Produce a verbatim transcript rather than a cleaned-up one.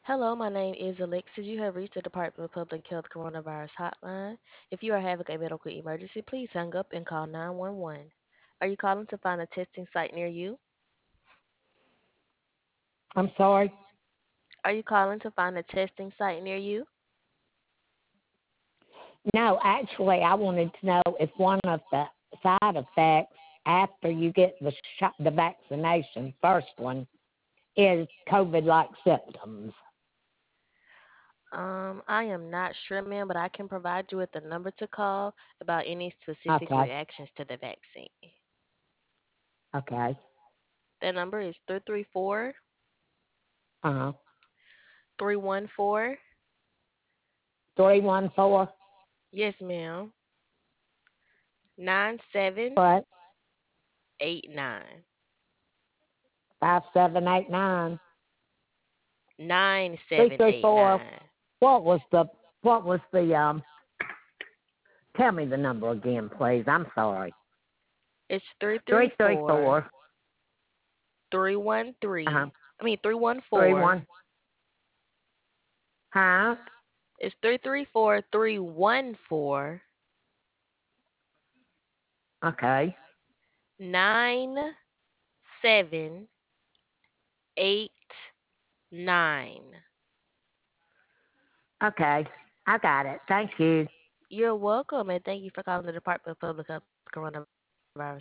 Hello, my name is Alexis. You have reached the Department of Public Health Coronavirus Hotline. If you are having a medical emergency, please hang up and call nine one one. Are you calling to find a testing site near you? I'm sorry. Are you calling to find a testing site near you? No, actually, I wanted to know if one of the side effects after you get the shot, the vaccination, first one, is COVID-like symptoms. Um, I am not sure, ma'am, but I can provide you with the number to call about any specific Okay. reactions to the vaccine. Okay. The number is three three four, Uh huh. three one four. Three one four. Yes, ma'am. nine seven What? eight nine. Five seven eight nine. Three three four. nine seven eight nine. What was the what was the um? Tell me the number again, please. I'm sorry. It's three three Three three four four. three one Uh huh. three. I mean three one Three four. one. Huh? It's three three four three one four Okay. nine seven eight nine. Okay. I got it. Thank you. You're welcome, and thank you for calling the Department of Public Health Coronavirus Hotline.